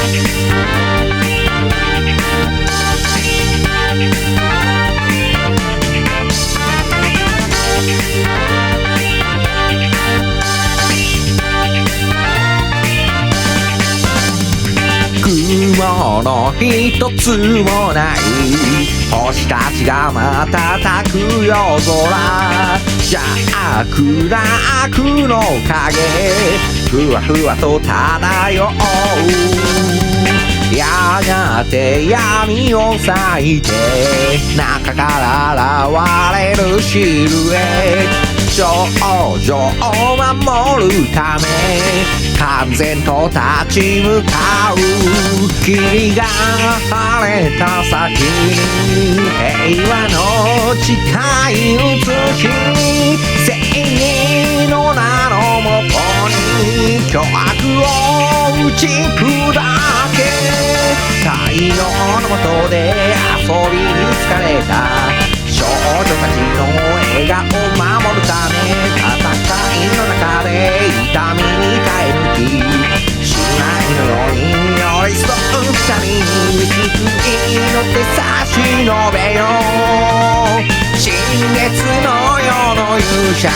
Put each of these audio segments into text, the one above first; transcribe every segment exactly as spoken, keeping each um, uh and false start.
雲の一つもない星たちが瞬く夜空、邪悪な悪の影ふわふわと漂う。やがて闇を裂いて中から現れるシルエット、少女を守るため完全と立ち向かう。霧が晴れた先に平和の誓い写し、正義の名のもとに巨悪を打ち砕け。太陽の下で遊びに疲れた少女たちの笑顔を守るため、戦いの中で痛みに耐え抜き、姉妹のように寄り添う二人に救いの手差し伸べよう。新月の夜の勇者。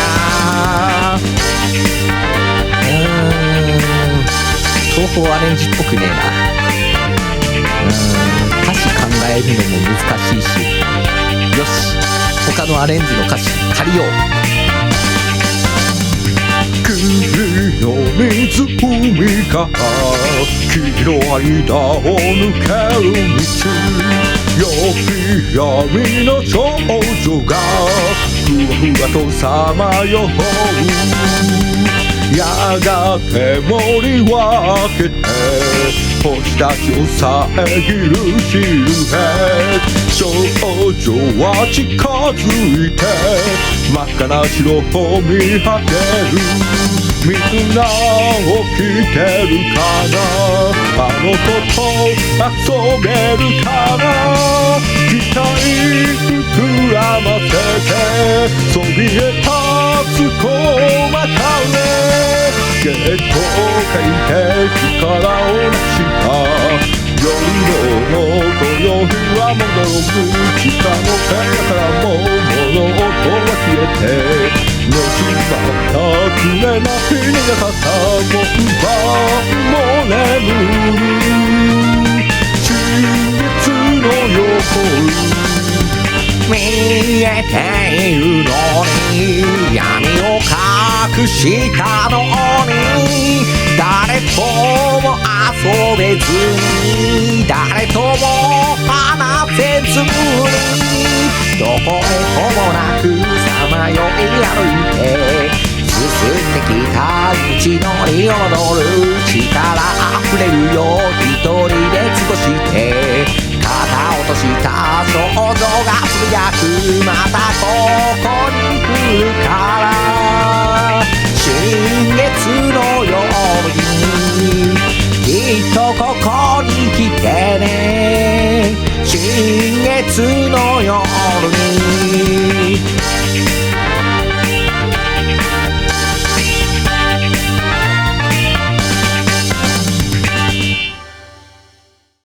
うーん東宝アレンジっぽくねえな。うーん歌詞考えるのも難しいし、よし他のアレンジの歌詞借りよう。 霧の水海から黄色い間を抜ける道、夜闇の少女がふわふわとさまよう。やがて森分けて星たちを遮るシルエット、少女は近づいて真っ赤な白を見果てる。みんな起きてるかな、あの子と遊べるかな。期待膨らませてそびえ立つ小まかね、ゲットを書いて力をなした夜の今宵は戻る。地下の部屋からも物音は消えて、のしまった常な日にがたも晩も眠る。新月の横見えているのに闇を隠したのに、誰とも遊べずに誰とも話せずに、どこへともなくさまよい歩いて進んできた道のりを戻る。力あふれるよ一人で過ごして肩落とした少女がつぶやく。またここに来るから新月のようにきっとここに来てね。新月のよ